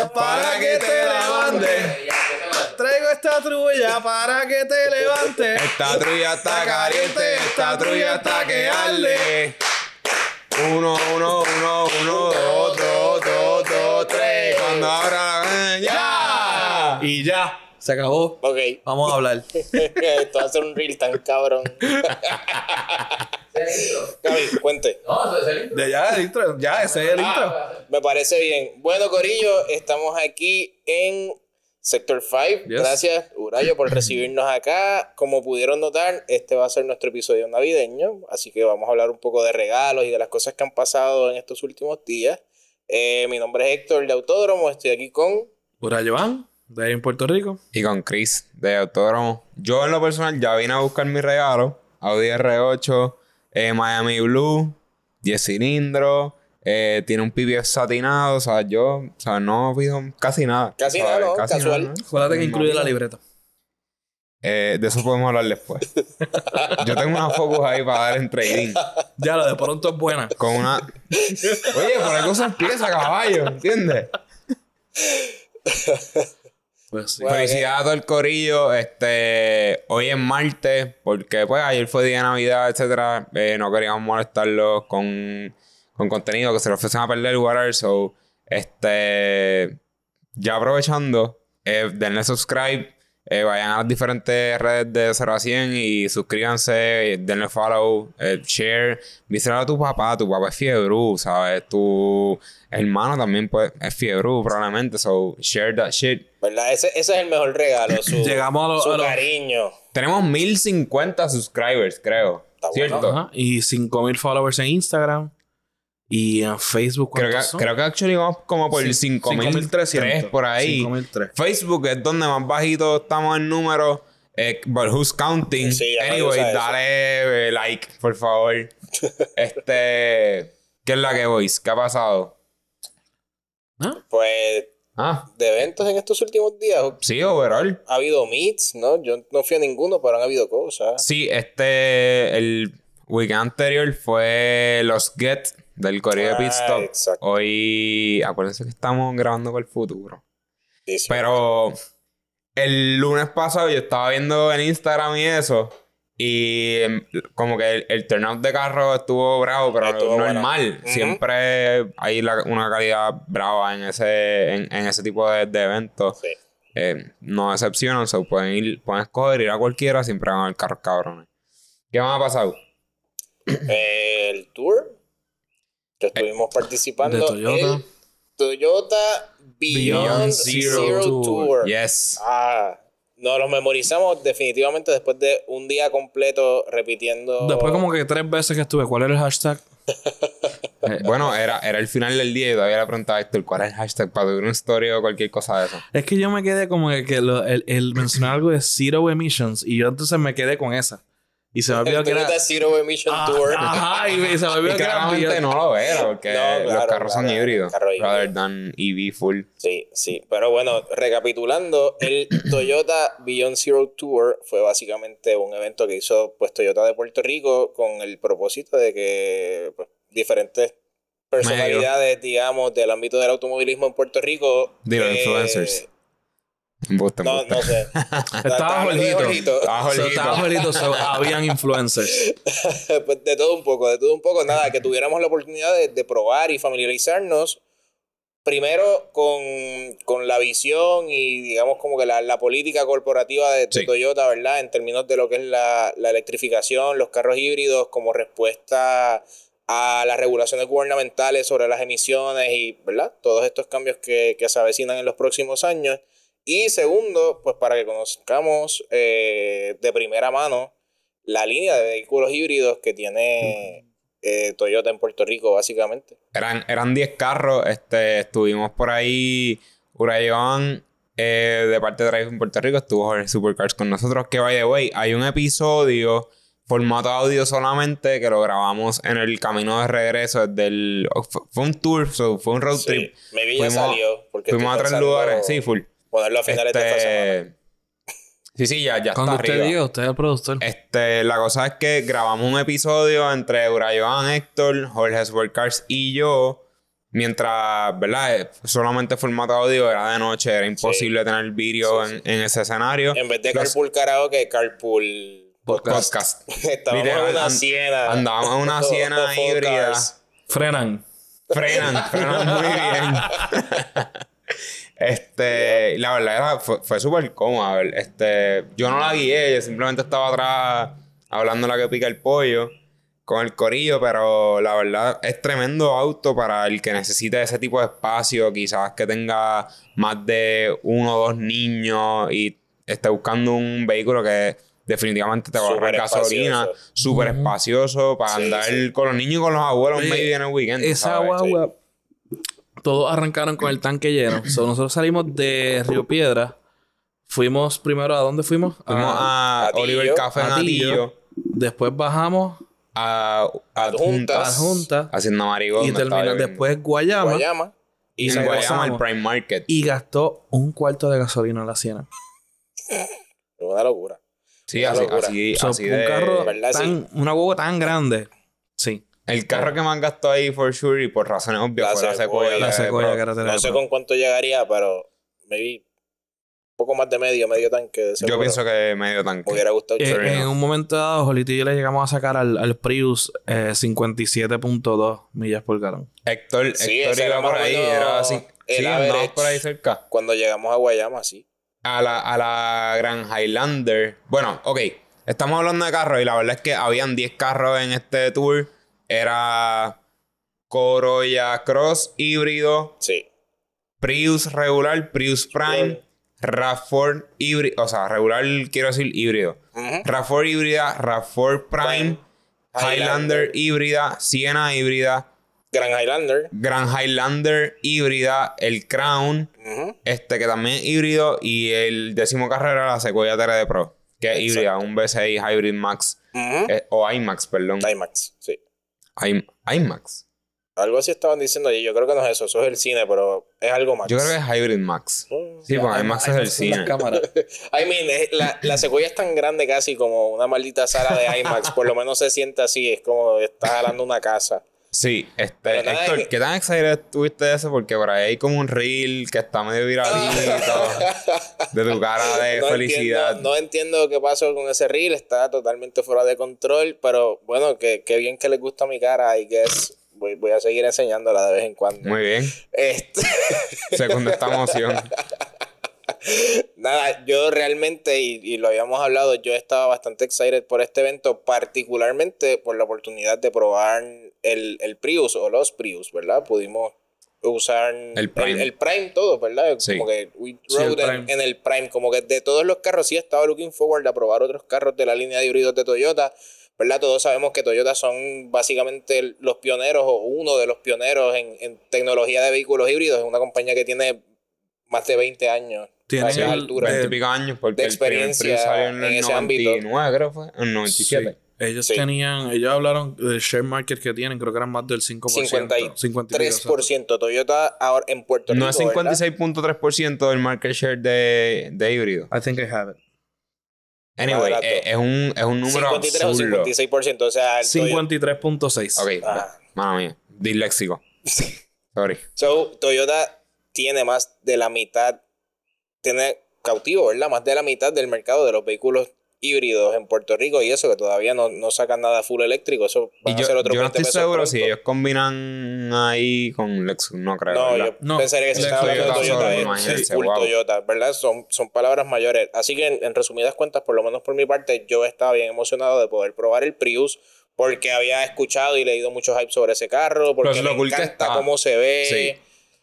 para que te levantes. Traigo esta trulla para que te levantes. Esta trulla está caliente, esta trulla está que arde. 1, 1, 1, 1, 2, 2, 2, 2, 3. Cuando abra ya. Y ya. Se acabó. Ok. Vamos a hablar. Esto va a ser un reel tan cabrón. Gaby, cuente. No, eso es el intro. Ya, el intro. Ya, ese es el intro. Me parece bien. Bueno, corillo, estamos aquí en Sector 5. Yes. Gracias, Urayo, por recibirnos acá. Como pudieron notar, este va a ser nuestro episodio navideño. Así que vamos a hablar un poco de regalos y de las cosas que han pasado en estos últimos días. Mi nombre es Héctor de Autódromo. Estoy aquí con... Urayo Van, de ahí en Puerto Rico. Y con Chris de Autódromo. Yo en lo personal ya vine a buscar mi regalo. Audi R8, Miami Blue, 10 cilindros. Tiene un PBF satinado. O sea, no pido casi nada. Casi ¿sabes? nada, ¿no? Casi Casual. nada, ¿no? Acuérdate que incluye No. la libreta. De eso podemos hablar después. Yo tengo una Focus ahí para dar en trading. Ya, lo de pronto es buena. Con una... Oye, por algo se empieza, caballo. ¿Entiendes? Pues sí. Bueno, Felicidades a todo el corillo. Hoy es martes, porque pues ayer fue día de Navidad, etcétera. No queríamos molestarlos con contenido que se los fuesen a perder, whatever. So, ya aprovechando, denle subscribe, vayan a las diferentes redes de 0 a 100 y suscríbanse, denle follow, share. Víselo a tu papá es fiebrú, ¿sabes? Tu hermano también pues, es fiebrú probablemente. So, share that shit. ¿Verdad? Ese es el mejor regalo. Llegamos su a los cariño. Tenemos 1050 subscribers, creo. Está ¿Cierto? bueno. Ajá. Y 5,000 followers en Instagram. Y en Facebook, ¿cuántos son? Creo que actually vamos como por 5,300 5.300 por ahí. 5,300. Facebook es donde más bajito estamos en números. But who's counting? Sí, ya nadie Anyway, usa eso. dale like, por favor. ¿Qué es la que voice? ¿Qué ha pasado? ¿Ah? Pues, de eventos en estos últimos días, Sí, overall. ha habido meets, ¿no? Yo no fui a ninguno, pero han habido cosas. Sí, el weekend anterior fue los Get del Correo de Pit Stop. Exacto. Hoy, acuérdense que estamos grabando con el futuro. Sí, sí. Pero el lunes pasado yo estaba viendo en Instagram y eso. Y como que el turnout de carro estuvo bravo, pero Estuvo normal. bueno. Siempre hay una calidad brava en ese tipo de eventos. Sí. No decepcionan, so pueden escoger ir a cualquiera, siempre van a haber carros cabrones. ¿Qué más ha pasado? El tour que estuvimos participando. de Toyota. El Toyota Beyond Zero Tour. Yes. Nos lo memorizamos definitivamente después de un día completo repitiendo. Después como que 3 veces que estuve. ¿Cuál era el hashtag? Bueno, era el final del día y todavía le preguntaba a Héctor cuál es el hashtag para subir una story o cualquier cosa de eso. Es que yo me quedé como que el mencionar algo de Zero Emissions. Y yo entonces me quedé con esa. Y se me olvidó el que era... Toyota Zero Emission Tour. Ajá, y se me olvidó Y que era claramente Beyond. no lo era porque No, claro, los carros son claro, híbridos. carro híbrido. Rather than EV full. Sí, sí. Pero bueno, recapitulando, el Toyota Beyond Zero Tour fue básicamente un evento que hizo pues Toyota de Puerto Rico con el propósito de que pues, diferentes personalidades, digamos, del ámbito del automovilismo en Puerto Rico. Digo, influencers. Embuste. No sé. Estaba Jorgito. Estaba So, estaba Jorgito, so, habían influencers. Pues de todo un poco. Nada, que tuviéramos la oportunidad de probar y familiarizarnos primero con la visión y digamos como que la política corporativa de Sí. Toyota, ¿verdad? En términos de lo que es la electrificación, los carros híbridos como respuesta a las regulaciones gubernamentales sobre las emisiones y, ¿verdad? Todos estos cambios que se avecinan en los próximos años. Y segundo, pues para que conozcamos de primera mano la línea de vehículos híbridos que tiene Toyota en Puerto Rico, básicamente. Eran 10 carros. Estuvimos por ahí. Urayon, de parte de Drive en Puerto Rico, estuvo Jorge Supercars con nosotros. Que by the way, hay un episodio formato audio solamente que lo grabamos en el camino de regreso fue un tour, fue un road trip. Maybe ya salió. Porque Fuimos a estoy 3 pensando lugares. Sí, full. ponerlo a finales de esta semana. Sí, ya está Cuando usted arriba. diga, usted es el productor. La cosa es que grabamos un episodio entre Urayon, Héctor, Jorge Supercars y yo mientras, ¿verdad? Solamente formato audio, era de noche, era imposible tener vídeo en ese escenario. En vez de Carpool Karaoke, Carpool Podcast. Estábamos en una siena. Andábamos en una siena híbrida. Frenan Frenan muy bien. La verdad fue súper cómoda. Yo no la guié, yo simplemente estaba atrás hablando la que pica el pollo con el corillo, pero la verdad es tremendo auto para el que necesite ese tipo de espacio, quizás que tenga más de 1 o 2 niños y esté buscando un vehículo que definitivamente te va a ahorrar gasolina, súper espacioso para andar con los niños y con los abuelos maybe en el weekend. Esa guagua, todos arrancaron con el tanque lleno. Nosotros salimos de Río Piedra. Fuimos primero, ¿a dónde fuimos? Fuimos a Oliver Café en Atillo. Después bajamos a Adjuntas. Haciendo Marigón. Y terminamos después Guayama. Y en Guayama el Prime Market. Y gastó 1/4 de gasolina en la Siena. Una locura. Sí, así un de... carro una guagua tan grande. Sí. El carro que más gastó ahí, for sure, y por razones obvias, fue la Sequoia. No sé con cuánto llegaría, pero maybe un poco más de medio tanque. De yo pienso que medio tanque. Me hubiera gustado. En un momento dado, Jolito y yo le llegamos a sacar al Prius 57.2 millas por galón. Héctor iba por ahí, era así. Sí, andamos por ahí cerca. Cuando llegamos a Guayama, sí. A la Grand Highlander. Bueno, ok. Estamos hablando de carros y la verdad es que habían 10 carros en este tour. Era Corolla Cross híbrido. Sí. Prius regular, Prius Prime. RAV4 híbrido. O sea, regular quiero decir híbrido. RAV4 híbrida, RAV4 Prime. Highlander híbrida. Siena híbrida. Grand Highlander híbrida, el Crown, que también es híbrido, y el 10º carro era la Sequoia TRD Pro, que es híbrida, un V6 Hybrid Max, o IMAX, perdón. IMAX, sí. IMAX. Algo así estaban diciendo y yo creo que no es eso es el cine, pero es algo más. Yo creo que es Hybrid Max. Sí, porque IMAX es el cine. I mean, la Sequoia es tan grande casi como una maldita sala de IMAX, por lo menos se siente así, es como estás jalando una casa. Sí, Héctor, ¿qué tan excited tuviste de eso? Porque por ahí hay como un reel que está medio viralito de tu cara de felicidad. No entiendo qué pasó con ese reel, está totalmente fuera de control, pero bueno, que bien que les gusta mi cara, I guess. Voy a seguir enseñándola de vez en cuando. Muy bien. Segunda esta emoción. Nada, yo realmente, y lo habíamos hablado, yo estaba bastante excited por este evento, particularmente por la oportunidad de probar el Prius o los Prius, ¿verdad? Pudimos usar el Prime todo, ¿verdad? Sí. Como que we rode en el Prime, como que de todos los carros sí estaba looking forward a probar otros carros de la línea de híbridos de Toyota, ¿verdad? Todos sabemos que Toyota son básicamente los pioneros o uno de los pioneros en tecnología de vehículos híbridos, es una compañía que tiene más de 20 años. Tiene 20 y pico años porque de experiencia el salió en el ese 99, ámbito. creo fue, en el 97. Sí. Ellos hablaron del share market que tienen, creo que eran más del 5%. 53%. Toyota ahora en Puerto Rico. No es 56.3% del market share de híbrido. I think I have it. Anyway, es un número 53 absurdo. o 56%, o sea... 53.6. Ok, mano mía, disléxico. Sorry. So, Toyota tiene más de la mitad, tiene cautivo, ¿verdad? Más de la mitad del mercado de los vehículos híbridos en Puerto Rico y eso que todavía no sacan nada full eléctrico, eso va a ser otro 20 pesos. Yo no estoy seguro pronto. Si ellos combinan ahí con Lexus, no creo. No, ¿verdad? yo pensaría que se está hablando de Toyota, es full Toyota, ¿verdad? Son palabras mayores. Así que en resumidas cuentas, por lo menos por mi parte, yo estaba bien emocionado de poder probar el Prius porque había escuchado y leído mucho hype sobre ese carro, porque me encanta cómo se ve. Sí.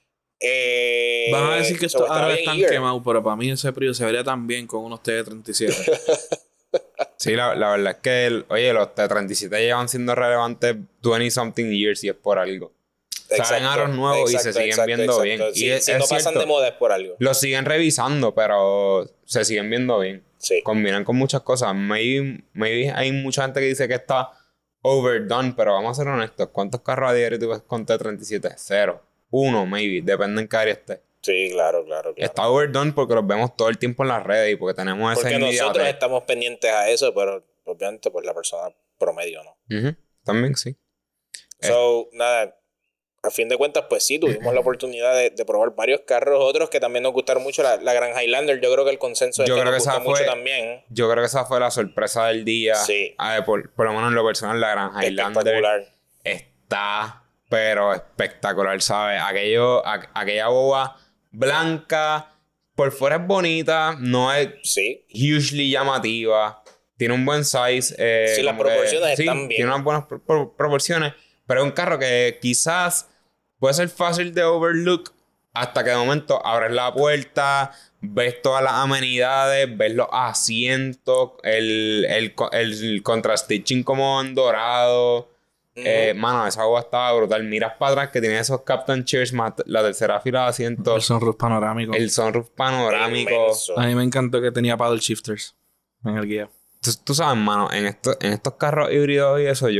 Van a decir que estos árabes están quemados, pero para mí ese Prius se vería tan bien con unos T37. Sí, la verdad es que los T37 llevan siendo relevantes 20-something years y es por algo. Salen aros nuevos y se siguen viendo bien. Sí, y si no pasan de moda es por algo. Los siguen revisando, pero se siguen viendo bien. Sí. Combinan con muchas cosas. Maybe hay mucha gente que dice que está overdone, pero vamos a ser honestos. ¿Cuántos carros a diario tú ves con T37? 0. 1, maybe. Depende en qué área esté. Sí, claro. Está overdone porque los vemos todo el tiempo en las redes y porque tenemos esa porque inmediatez. nosotros estamos pendientes a eso, pero obviamente pues la persona promedio no. También sí. So, nada, a fin de cuentas, pues sí, tuvimos la oportunidad de probar varios carros, otros que también nos gustaron mucho, la Grand Highlander, yo creo que el consenso es que nos gustó mucho también. Yo creo que esa fue la sorpresa del día. Sí. Por lo menos en lo personal, la Grand Highlander está, pero espectacular, ¿sabes? Aquella boba blanca, por fuera es bonita, no es hugely llamativa, tiene un buen size. Sí, las proporciones están bien. Tiene unas buenas proporciones, pero es un carro que quizás puede ser fácil de overlook hasta que de momento abres la puerta, ves todas las amenidades, ves los asientos, el contrastitching como en dorado. Mano, esa boba estaba brutal. Miras para atrás que tiene esos Captain Chairs, la tercera fila de asientos. El sunroof panorámico. Inmenso. A mí me encantó que tenía paddle shifters en el guía. Tú sabes, mano, en estos carros híbridos y eso,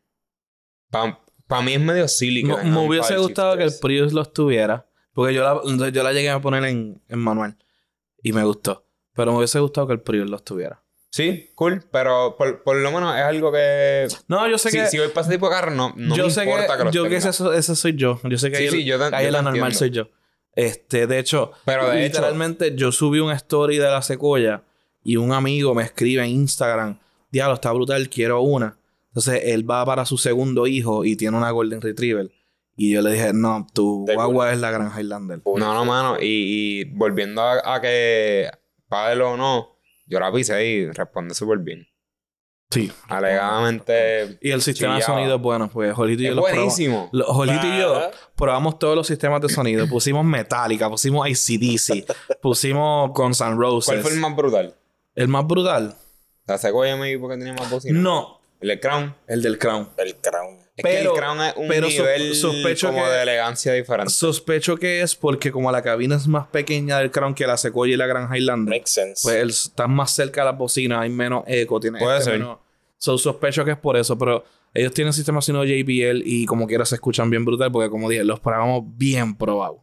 Para mí es medio silly. Me hubiese gustado que el Prius los tuviera. Porque yo la llegué a poner en manual. Y me gustó. Pero me hubiese gustado que el Prius los tuviera. Sí, cool. Pero por lo menos es algo que... No, yo sé que... Si voy para ese tipo de carro, no me importa que los tenga. Ese soy yo. Yo sé que ahí la normal soy yo. De hecho, literalmente yo subí un story de la Sequoia y un amigo me escribe en Instagram: diablo, está brutal, quiero una. Entonces él va para su segundo hijo y tiene una Golden Retriever. Y yo le dije: no, tu guagua es la Grand Highlander. No, mano. Y volviendo a que padre o no, yo la pisé y responde súper bien. Sí. Alegadamente. Y el sistema de sonido es bueno, pues Jolito y yo buenísimo. Jolito y yo probamos todos los sistemas de sonido. Pusimos Metallica, pusimos AC/DC, pusimos Guns N' Roses. ¿Cuál fue el más brutal? ¿El más brutal? ¿La Sequoia me dijo porque tenía más bocina? No. ¿El del Crown? El del Crown. El Crown. Es que el Crown es un nivel como de elegancia diferente. Sospecho que es porque como la cabina es más pequeña del Crown que la Sequoia y la Grand Highlander. Makes sense. Pues estás más cerca de las bocinas, hay menos eco. Puede ser. Sospecho que es por eso, pero ellos tienen sistema sonido JBL y como quiera se escuchan bien brutal porque como dije, los probamos bien probados.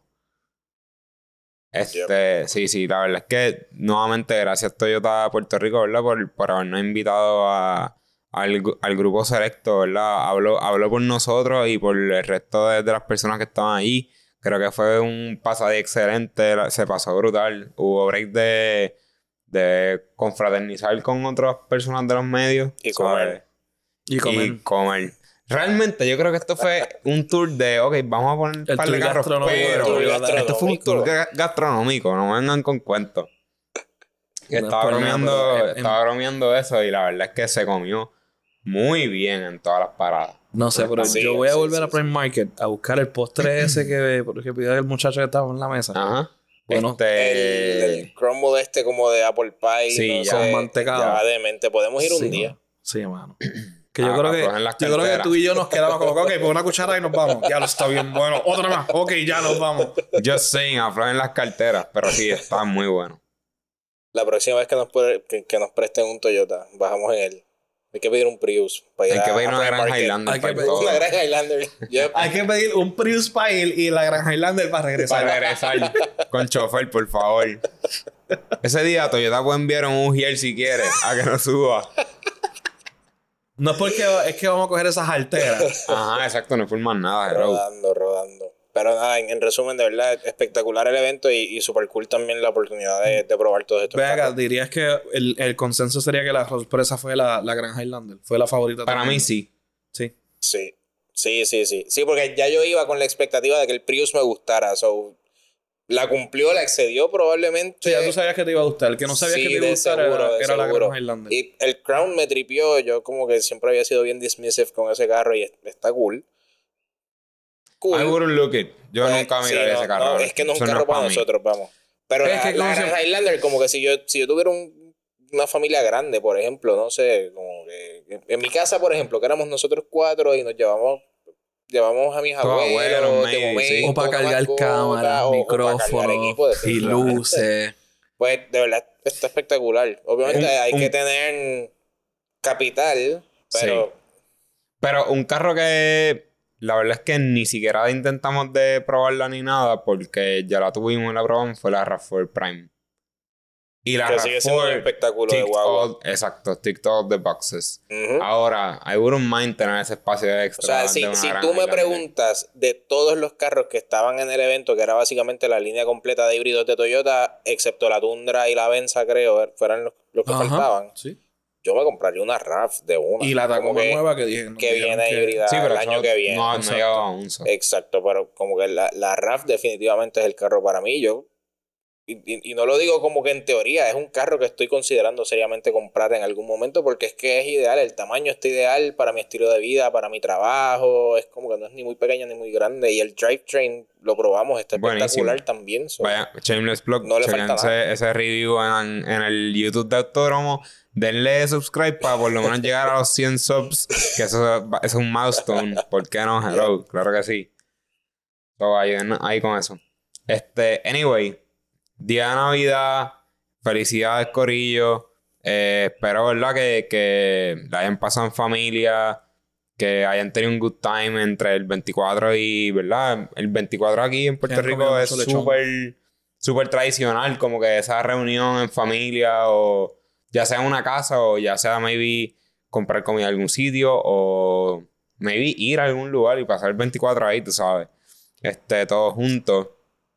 Sí, la verdad es que nuevamente gracias Toyota Puerto Rico, ¿verdad? Por habernos invitado al grupo selecto, ¿verdad? Habló por nosotros y por el resto de las personas que estaban ahí. Creo que fue un pasadía excelente, se pasó brutal. Hubo break de confraternizar con otras personas de los medios. Y comer. Y comer. Realmente yo creo que esto fue un tour de, vamos a poner un par de carros, pero esto fue un tour gastronómico, no vengan con cuentos. Estaba bromeando eso y la verdad es que se comió muy bien en todas las paradas. No sé, pero yo voy a volver a Prime Market a buscar el postre ese que pidió el muchacho que estaba en la mesa. Ajá. Bueno, el crumble como de apple pie. Sí, no con mantecado. Ya demente. Podemos ir un día. Sí, mano. Que yo creo que tú y yo nos quedamos como, pues una cuchara y nos vamos. Ya lo está bien bueno. Otra más. Ya nos vamos. Just saying, aflojen las carteras. Pero sí, está muy bueno. La próxima vez que nos presten un Toyota, bajamos en él. Hay que pedir un Prius. Hay que pedir una Grand Highlander. Hay que pedir una Grand Highlander. Hay que pedir un Prius para ir y la Grand Highlander para regresar. Con chofer, por favor. Ese día Toyota puede enviar un UGL si quiere, a que nos suba. No es porque es que vamos a coger esas alteras. Ajá, exacto, no es por más nada. Rodando. Pero nada, en resumen, de verdad, espectacular el evento y super cool también la oportunidad de probar todos estos carros. ¿Dirías que el consenso sería que la sorpresa fue la Grand Highlander? ¿Fue la favorita? Para también? mí sí. Sí. Sí, porque ya yo iba con la expectativa de que el Prius me gustara. So, la cumplió, la excedió probablemente. Sí, ya tú sabías que te iba a gustar. El que no sabías que te iba a gustar era la Grand Highlander. Y el Crown me tripió. Yo como que siempre había sido bien dismissive con ese carro y está cool. I wouldn't look it. Yo nunca miraría ese carro. No, es que no es un carro para nosotros, vamos. Pero la Grand Highlander, como que si yo tuviera una familia grande, por ejemplo, no sé, como que en mi casa, por ejemplo, que éramos nosotros 4 y nos llevamos a mis abuelos de momento, o para cargar cámaras, micrófonos y luces. Pues de verdad está espectacular. Obviamente hay que tener capital, pero... Sí. Pero un carro que la verdad es que ni siquiera intentamos de probarla ni nada porque ya la tuvimos y la probamos, fue la RAV4 Prime. Y la que sigue siendo un espectáculo de guagua. Exacto, TikTok the boxes. Ahora, I wouldn't mind tener ese espacio extra. O sea, si tú me preguntas de todos los carros que estaban en el evento, que era básicamente la línea completa de híbridos de Toyota, excepto la Tundra y la Venza, creo, fueran los que faltaban. Sí. Yo me compraría una RAV de una. Y la Tacoma nueva que dije. Que viene híbrida el año que viene. No llegaba aún. Exacto, pero como que la RAV definitivamente es el carro para mí. Y no lo digo como que en teoría, es un carro que estoy considerando seriamente comprar en algún momento porque es que es ideal, el tamaño está ideal para mi estilo de vida, para mi trabajo, es como que no es ni muy pequeño ni muy grande y el drivetrain lo probamos, está espectacular también. Vaya, Shameless Plug, no le falta nada. Ese review en el YouTube de Autódromo, denle subscribe para por lo menos llegar a los 100 subs, que eso es un milestone, ¿por qué no? Hello, claro que sí. So, ahí con eso. Anyway, día de Navidad, felicidades corillo, espero verdad que la hayan pasado en familia, que hayan tenido un good time entre el 24 y, ¿verdad? El 24 aquí en Puerto Rico es súper tradicional, como que esa reunión en familia o ya sea en una casa o ya sea maybe comprar comida en algún sitio o maybe ir a algún lugar y pasar el 24 ahí, tú sabes, todos juntos.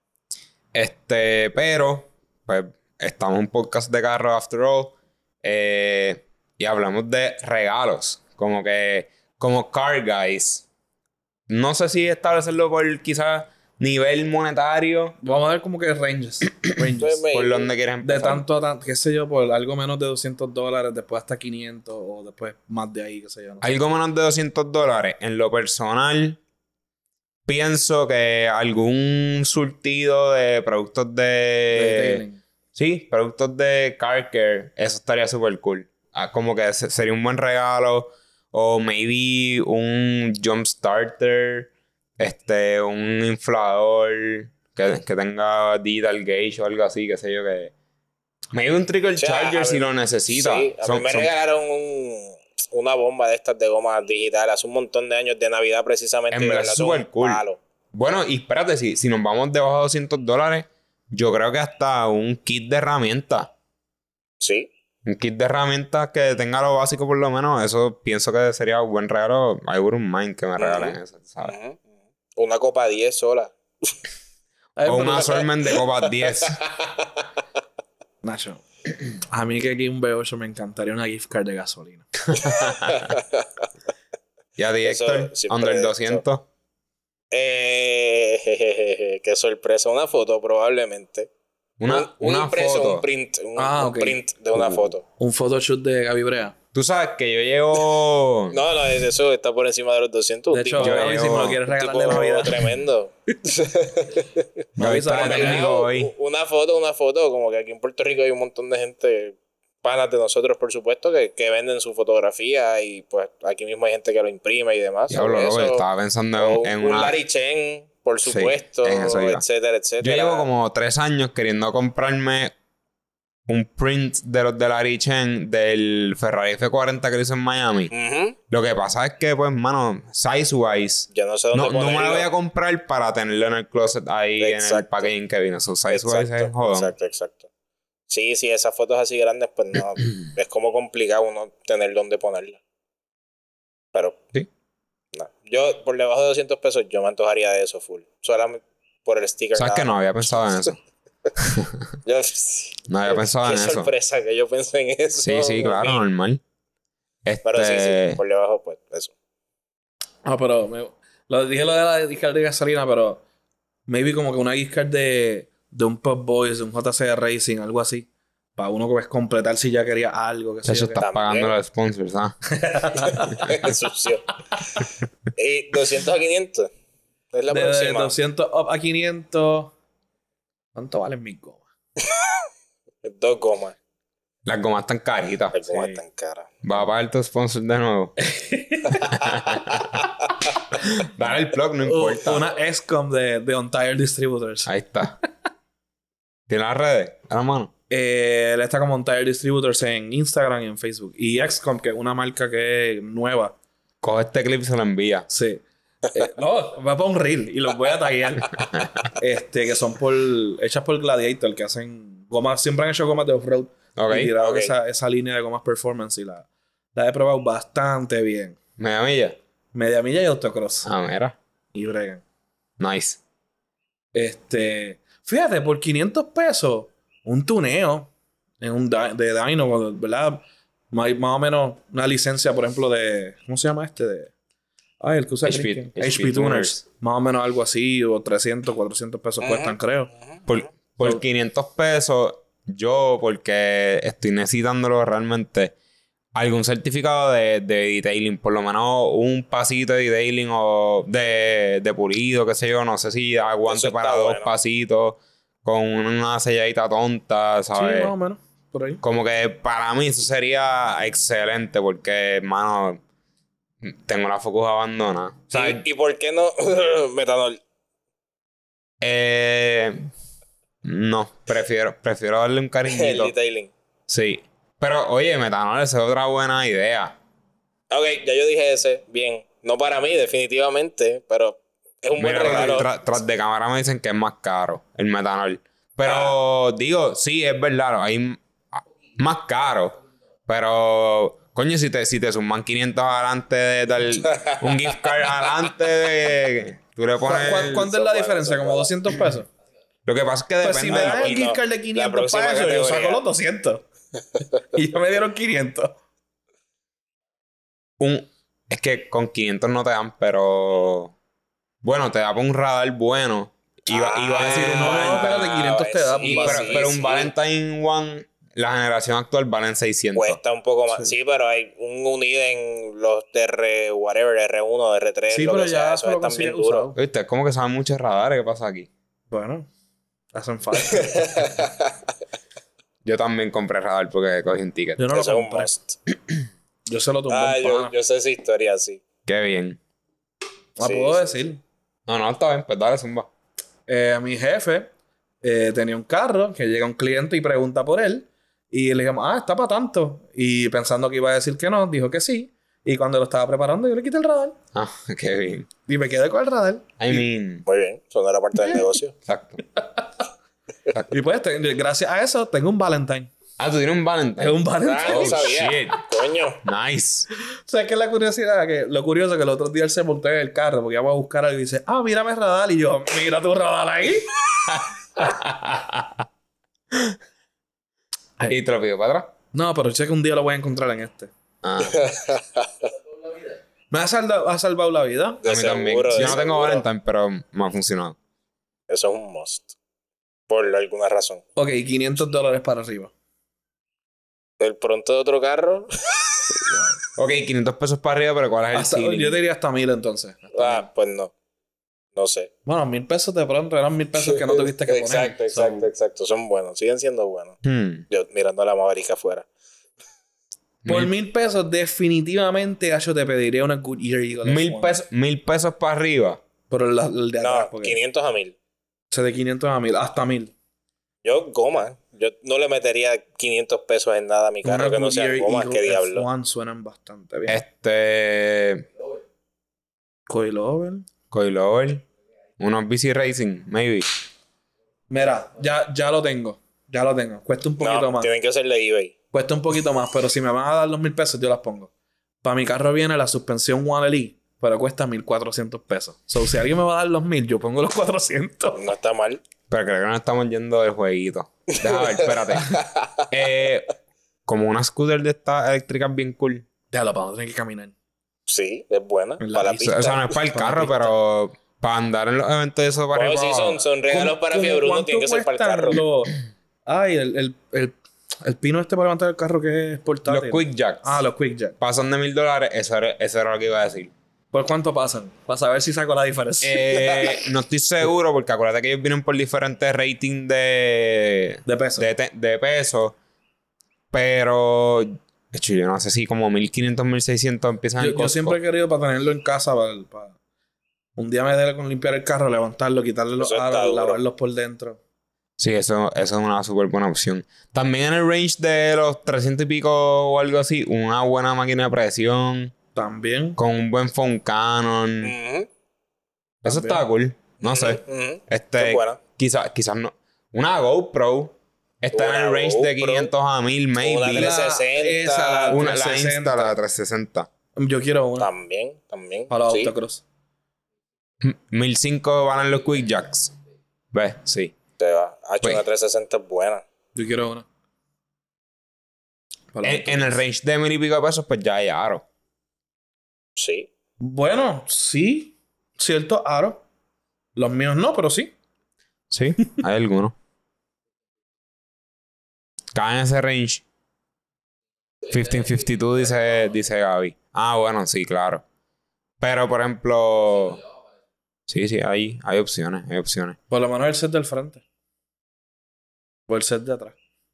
Pero, pues, estamos en un podcast de carro, after all, y hablamos de regalos, como Car Guys. No sé si establecerlo por quizás nivel monetario. Vamos a ver como que ranges. Por donde quieres empezar. De tanto a tanto, qué sé yo, por algo menos de $200, después hasta 500 o después más de ahí, qué sé yo. No sé. Algo menos de $200. En lo personal, pienso que algún surtido de productos de sí, productos de car care, eso estaría súper cool. Como que sería un buen regalo. O maybe un jump starter, un inflador que tenga digital gauge o algo así, qué sé yo, que maybe un trickle charger si lo necesita. Sí, a mí me regalaron una bomba de estas de goma digital hace un montón de años de Navidad precisamente. En verdad es súper cool. Bueno, y espérate, si nos vamos debajo de $200, yo creo que hasta un kit de herramientas. Sí. Un kit de herramientas que tenga lo básico por lo menos, eso pienso que sería un buen regalo. I wouldn't mind que me regalen eso, ¿sabes? Una copa 10 sola. O un assortment de copas 10. Nacho, a mí que aquí un B8 me encantaría una gift card de gasolina. ¿Y a ti, Héctor? ¿Under 200? Qué sorpresa. Una foto probablemente. Una foto. Un print. Un print de una foto. Un photoshoot de Gaby Brea. Tú sabes que yo llevo... No, eso está por encima de los 200. De hecho, Gaby, si me lo quieres regalar de Navidad. Tremendo. Una foto. Como que aquí en Puerto Rico hay un montón de gente, panas de nosotros, por supuesto, que venden su fotografía. Y pues aquí mismo hay gente que lo imprime y demás. Estaba pensando en un Larry Chen, por supuesto, etcétera. Yo llevo como 3 años queriendo comprarme un print de los de Larry Chen del Ferrari F40 que lo hizo en Miami. Lo que pasa es que, pues, mano, size-wise, yo no sé dónde no me lo voy a comprar para tenerlo en el closet ahí en el packaging que vino. So, size-wise es jodón. Exacto. Sí, esas fotos así grandes, pues no, es como complicado uno tener dónde ponerla. Pero, sí. No. Yo, por debajo de $200, yo me antojaría de eso full. Solamente por el sticker. ¿Sabes que no había pensado en eso? No había pensado en eso. Qué sorpresa que yo pensé en eso. Sí, claro, normal. Pero sí, por debajo, pues, eso. Pero dije lo de la gift card de gasolina, pero maybe como que una gift card de un Pop Boys, de un JC Racing, algo así. Para uno que completar si ya quería algo. Que eso estás pagando los sponsors, ¿ah? Sucio. ¿Y 200 a 500? Es la próxima. 200 up a 500. ¿Cuánto valen mis gomas? 2 gomas. Las gomas están caritas. Las gomas están caras. Va a pagar tu sponsor de nuevo. Dale el plug, no importa. Una XCOM de On Tire Distributors. Ahí está. ¿Tiene las redes? A la mano. Él está como On Tire Distributors en Instagram y en Facebook. Y XCOM, que es una marca que es nueva. Coge este clip y se lo envía. Sí. No, va para un reel y los voy a taggear. Que son hechas por Gladiator, que hacen gomas, siempre han hecho gomas de off-road. Y tiraron esa línea de gomas performance y la he probado bastante bien. ¿Media milla? Media milla y autocross. Mira. Y bregan. Nice. Fíjate, por 500 pesos, un tuneo de dyno, ¿verdad? Más o menos una licencia, por ejemplo, de... ¿Cómo se llama el que usa HP Tuners. Más o menos algo así, o 300, 400 pesos cuestan, creo. Por 500 pesos, yo, porque estoy necesitándolo realmente, algún certificado de detailing, por lo menos un pasito de detailing o de pulido, qué sé yo, no sé si aguante para 2 pasitos con una selladita tonta, ¿sabes? Sí, más o menos, por ahí. Como que para mí eso sería excelente porque, hermano, tengo la Focus abandonada. O sea, ¿Y por qué no metanol? No, prefiero darle un cariñito. El detailing. Sí. Pero, oye, metanol, esa es otra buena idea. Ok, ya yo dije ese. Bien. No para mí, definitivamente, pero es un buen regalo. Tras de cámara me dicen que es más caro el metanol. Pero, digo, sí, es verdad. Hay más caro. Pero, coño, si te suman 500 adelante de tal... un gift card adelante tú le pones... ¿Cuánto es la diferencia? ¿Como 200 pesos? Lo que pasa es que depende... Pues si me dan el gift card de 500 pesos, yo saco los 200. Y ya me dieron 500. Es que con 500 no te dan, pero... Bueno, te da por un radar bueno. Iba a decir un Valentine. No, de 500 te da. Pero un Valentine One, la generación actual, valen 600. Cuesta un poco más. Sí, pero hay un unido en los R1, R3, sí, lo pero que ya sea. Eso es también duro. ¿Viste? Es como que saben muchos radares. ¿Qué pasa aquí? Bueno, hacen falta. Yo también compré radar porque cogí un ticket. Yo no lo compré. Yo se lo tumbé yo sé esa historia, sí. Qué bien. ¿Puedo decir? No, está bien. Pues dale, zumba. Mi jefe tenía un carro que llega un cliente y pregunta por él. Y le dijimos, está para tanto. Y pensando que iba a decir que no, dijo que sí. Y cuando lo estaba preparando, yo le quité el radar. Qué bien. Y me quedé con el radar. Muy bien. Eso no era parte del negocio. Exacto. Y pues, gracias a eso, tengo un Valentine. ¿Tú tienes un Valentine? Es un Valentine. No sabía. Shit. Coño. Nice. O sea, que la curiosidad, lo curioso es que el otro día él se montó en el carro porque íbamos a buscar algo y dice, mírame el radar. Y yo, mira tu radar ahí. ¿Y te lo pidió para atrás? No, pero sé que un día lo voy a encontrar en este. Me ha salvado la vida. A mí también. Yo no tengo Valentine, pero me ha funcionado. Eso es un must. Por alguna razón. Ok, $500 para arriba. ¿El pronto de otro carro? Ok, 500 pesos para arriba, pero ¿cuál es el ceiling? Yo diría hasta 1,000 entonces. Pues no. No sé. Bueno, 1,000 pesos de pronto eran 1,000 pesos que no tuviste que poner. Exacto. Son buenos. Siguen siendo buenos. Yo mirando a la Maverick afuera. Por 1,000 pesos, definitivamente yo te pediría una Goodyear Eagle. 1,000 pesos para arriba. Pero el de atrás. No, 500 a 1,000. O sea, de 500 a 1,000, hasta 1,000. Yo, goma. Yo no le metería 500 pesos en nada a mi carro que no sea goma. ¿Qué diablo? F1 suenan bastante bien. Coilover. Unos BC Racing, maybe. Mira, ya lo tengo. Cuesta un poquito más. Tienen que hacerle eBay. Cuesta un poquito más, pero si me van a dar los 1,000 pesos, yo las pongo. Para mi carro viene la suspensión One Elite, pero cuesta 1,400 pesos. So, si alguien me va a dar los 1,000, yo pongo los 400. No está mal. Pero creo que nos estamos yendo del jueguito. Déjame ver, espérate. Como una scooter de estas eléctricas bien cool. Déjalo, para no tener que caminar. Sí, es buena. Para la pista. O sea, no es para el carro, pero para andar en los eventos de eso para arriba. Sí, son regalos para Fiebre Bruno, tienen que ser para el carro. El pino para levantar el carro que es portátil. Los Quick Jacks. Los Quick Jacks. Pasan de $1,000. Eso era lo que iba a decir. ¿Por cuánto pasan? Para saber si saco la diferencia. No estoy seguro porque acuérdate que ellos vienen por diferentes ratings de peso. De peso. Pero yo no sé si como 1,500, 1,600 empiezan el costo. Yo siempre he querido para tenerlo en casa para un día me debe con limpiar el carro, levantarlo, quitarle los aros, lavarlos por dentro. Sí, eso es una súper buena opción. También en el range de los 300 y pico o algo así, una buena máquina de presión. También. Con un buen phone Canon. Eso está cool. No sé. Es buena. Quizás no. Una GoPro. Está en el range de 500 a 1000, maybe. Una 360. La 360. Yo quiero una. También. Para los autocross. 1005 van en los Quick Jacks. ¿Ves? Sí. Te va. Una 360 es buena. Yo quiero una. En el range de 1000 y pico de pesos, pues ya hay aro. Sí. Bueno, sí. Cierto aro. Los míos no, pero sí. Sí, hay algunos. Caen en ese range. 1552 dice Gaby. Ah, bueno, sí, claro. Pero, por ejemplo... Sí, hay opciones, Por lo menos el set del frente. O el set de atrás.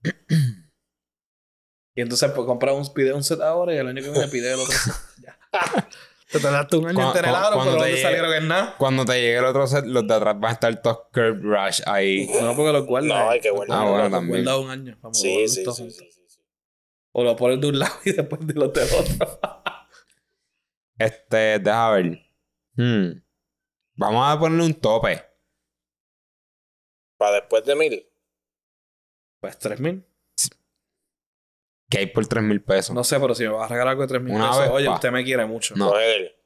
Y entonces pues pide un set ahora y el año que viene pide el otro set. Ya. Te tardaste un año entero en el aro, pero no te salieron en nada. Cuando te llegue el otro set, los de atrás van a estar todos Curve Rush ahí. No, porque los guardas. No, hay que guardar. Ah, bueno, también. Guarda un año. Sí. O lo pones de un lado y después de los del otro. Deja ver. Vamos a ponerle un tope. ¿Para después de 1000? Pues 3000. ¿Qué hay por 3000 pesos? No sé, pero si me vas a regalar algo de 3000 Una pesos, vez, oye, usted me quiere mucho. No. Los Heather.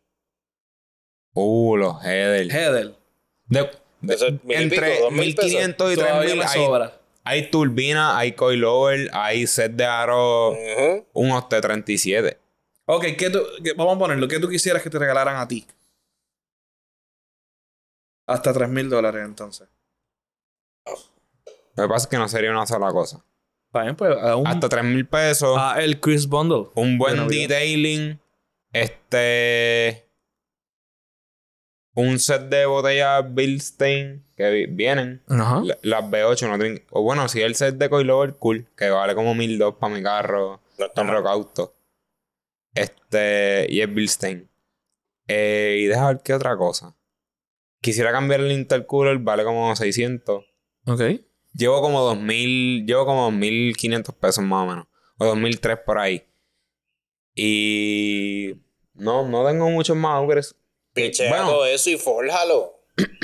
Los Heather. Entre 1500 y 3000 hay turbina, hay coilover, hay set de aro, un OT37. Ok, vamos a ponerlo. ¿Qué tú quisieras que te regalaran a ti? Hasta $3000 entonces. Lo que pasa es que no sería una sola cosa. Bien, pues, hasta 3000 pesos. El Chris Bundle. Un buen detailing. Un set de botellas Bilstein que vienen. Ajá. Las B8 no tienen... O bueno, si el set de coilover, cool. Que vale como $1002 para mi carro. No está en Rock Auto. Y es Bilstein. Y deja ver qué otra cosa. Quisiera cambiar el intercooler. Vale como 600. Ok. Llevo como 2500 pesos más o menos. O 2003 por ahí. Y... No tengo muchos más upgrades. Pichea todo eso y fórjalo.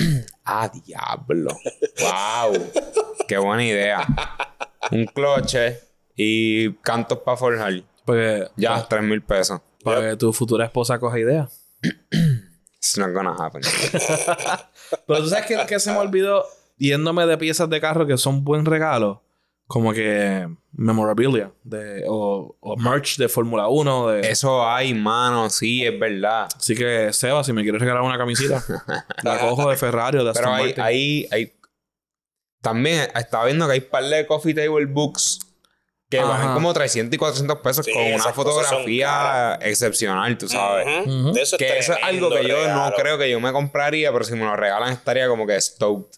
Diablo. Wow. Qué buena idea. Un cloche y cantos para forjar. Pues, ya, 3000 pesos. Para que tu futura esposa coja idea. It's not gonna happen. Pero tú sabes que se me olvidó yéndome de piezas de carro que son buen regalo. Como que memorabilia o merch de Fórmula 1. Eso hay, mano. Sí, es verdad. Así que, Seba, si me quieres regalar una camisita, la cojo de Ferrari o de Aston Martin. Pero hay... También estaba viendo que hay un par de coffee table books que valen como 300 y 400 pesos con una fotografía excepcional, tú sabes. De eso que eso es algo que yo no creo que yo me compraría, pero si me lo regalan estaría como que stoked.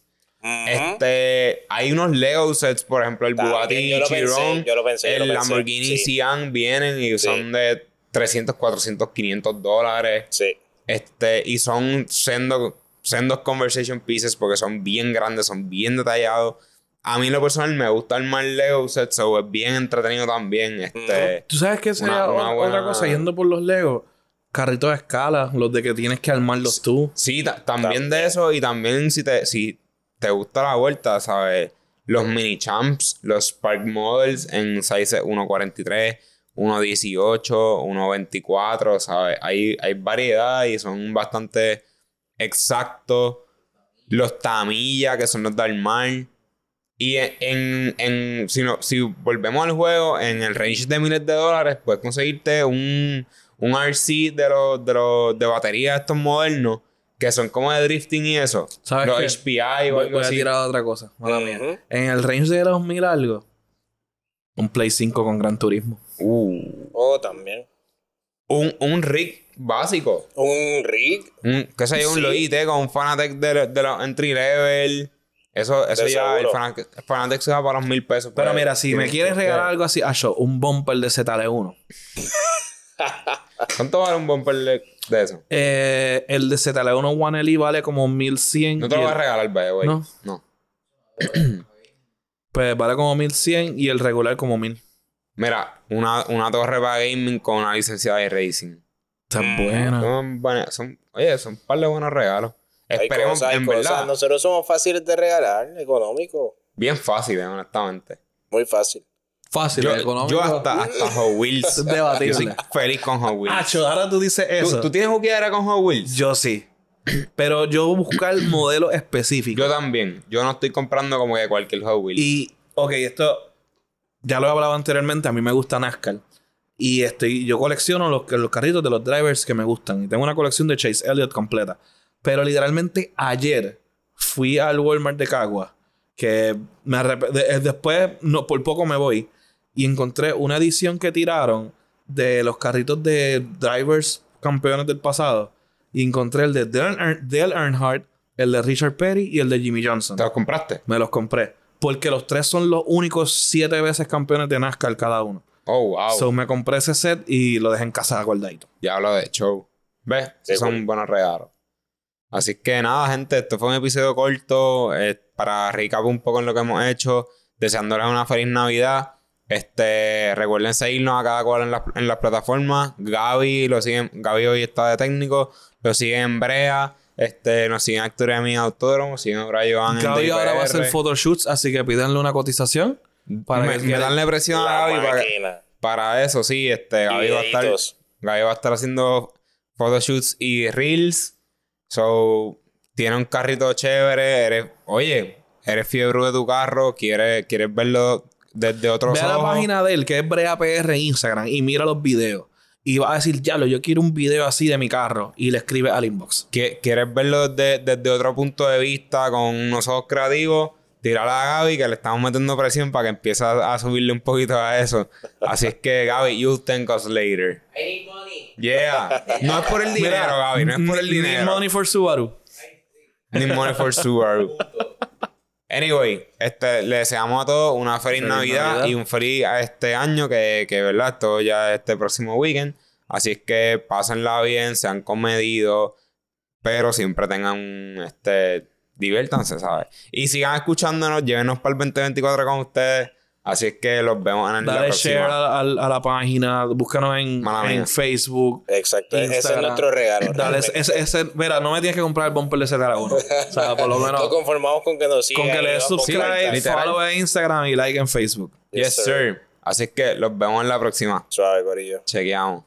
Hay unos Lego sets, por ejemplo, el Bugatti Chiron, el Lamborghini Sian vienen y son de 300, 400, 500 dólares. Sí. Y son sendos conversation pieces porque son bien grandes, son bien detallados. A mí, en lo personal, me gusta armar Lego sets, so es bien entretenido también. ¿Tú sabes qué sería otra cosa? Yendo por los Legos, carritos de escala, los de que tienes que armarlos tú. Sí, también de eso. Y también si te gusta la vuelta, ¿sabes? Los mini champs, los Spark Models en size 1.43, 1.18, 1.24, ¿sabes? Hay variedad y son bastante exactos. Los Tamiya, que son los de armar. Y si volvemos al juego, en el range de miles de dólares, puedes conseguirte un RC de batería estos modernos, que son como de drifting y eso. ¿Sabes los qué? HPI o algo voy a así. tirar otra cosa. Mala mía. En el range de los 1000 algo, un Play 5 con Gran Turismo. También. Un rig básico. Un rig. ¿Qué sé yo? Un Logitech con un Fanatec de los entry level. Eso ya, el Fanatec se va para los 1000 pesos. Pero mira, si me quieres regalar algo así, un bumper de ZL1. ¿Cuánto vale un bumper de eso? El de ZL1 One LE vale como 1100. No te lo voy a regalar, güey. No. Pues vale como 1100 y el regular como 1000. Mira, una torre para gaming con una licencia de racing. Está buena. Son un par de buenos regalos. Esperemos, hay en cosas. verdad. Nosotros somos fáciles de regalar, económicos. Bien fáciles, honestamente. Muy fácil. Fácil, económico. Yo hasta Hot Wheels. Debatible. Yo soy feliz con Hot Wheels. Ahora tú dices eso. ¿Tú tienes juqueadera con Hot Wheels? Yo sí. Pero yo buscar modelos específicos. Yo también. Yo no estoy comprando como que cualquier Hot Wheels. Y, ok, esto ya lo he hablado anteriormente. A mí me gusta NASCAR. Y yo colecciono los carritos de los drivers que me gustan. Y tengo una colección de Chase Elliott completa. Pero literalmente ayer fui al Walmart de Cagua. Que después, por poco me voy. Y encontré una edición que tiraron de los carritos de drivers campeones del pasado. Y encontré el de Dale Earnhardt, el de Richard Petty y el de Jimmy Johnson. ¿Te los compraste? Me los compré. Porque los tres son los únicos 7 veces campeones de NASCAR cada uno. Oh, wow. So me compré ese set y lo dejé en casa guardadito. Ya hablo de show. ¿Ves? Esos son buenos regalos. Así que nada, gente. Esto fue un episodio corto. Para recap un poco en lo que hemos hecho. Deseándoles una feliz Navidad. Recuerden seguirnos a cada cual en las plataformas. Gaby hoy está de técnico. Lo siguen en Brea. Nos siguen en Actoria Autódromo. Siguen a Brian. Gaby ahora va a hacer photoshoots, así que pídanle una cotización. Para que darle presión a Gaby para eso, sí. Gaby va a estar haciendo photoshoots y reels. So, tiene un carrito chévere. Eres fiebre de tu carro. Quieres verlo desde otros ojos. Ve a la página de él, que es Brea PR en Instagram, y mira los videos. Y va a decir, yo quiero un video así de mi carro. Y le escribe al inbox. ¿Quieres verlo desde otro punto de vista, con unos ojos creativos? Tírale a Gaby, que le estamos metiendo presión para que empiece a subirle un poquito a eso. Así es que, Gaby, you'll thank us later. I need money. Yeah. No es por el dinero, Gaby. No es por el dinero. Need money for Subaru. Need money for Subaru. Anyway, le deseamos a todos una feliz Navidad y un feliz año que verdad, esto ya es este próximo weekend. Así es que pásenla bien, sean comedidos, pero siempre tengan diviértanse, ¿sabes? Y sigan escuchándonos, llévenos para el 2024 con ustedes. Así es que los vemos en la próxima. Share a la página, búscanos en Facebook. Exacto, Instagram. Ese es nuestro regalo. Mira, no me tienes que comprar el bumper de ZR1. O sea, por lo menos. Nos conformamos con que nos sigan. Con que le subscribe, follow en Instagram y like en Facebook. Yes, sir. Así que los vemos en la próxima. Suave, corillo. Chequeamos.